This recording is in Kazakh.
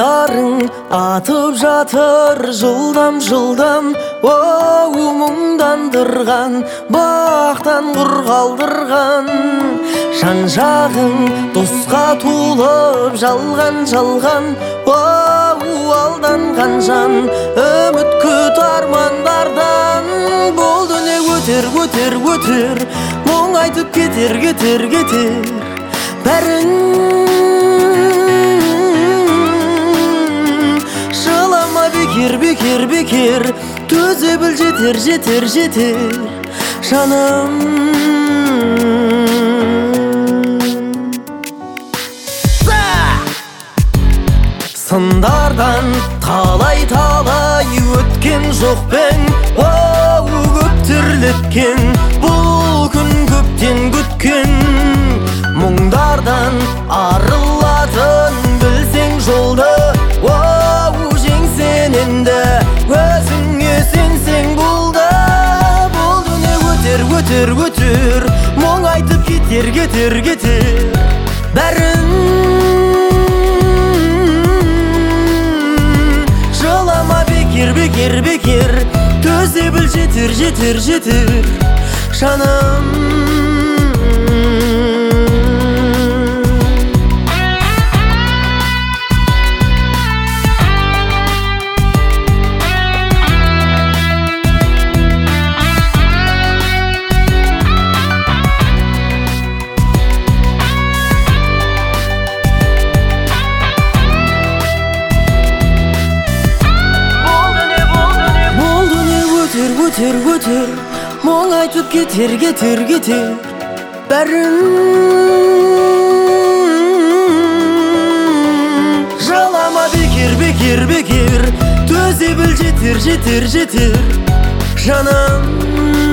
айларың атып жатыр жылдам оу мұңдандырған бақтан құр қалдырған жан-жағың досқа толып жалған оу алданған жан үміт күт армандардан болды не өтер мұң айтып кетер бәрін жылама бекер төзе біл жетер жаным сындардан талай өткен жоқ пен оу көп тірлеткен бұл күн көптен күткен мұңдардан арылатын білсең жолды оу жеңсең енді өзіңе сенсең болды не өтер мұң айтып кетер бәрін жылама бекер төзе біл жетер жаным өтер мұң айтып кетер бәрін жалама бекер төзе біл жетер жаным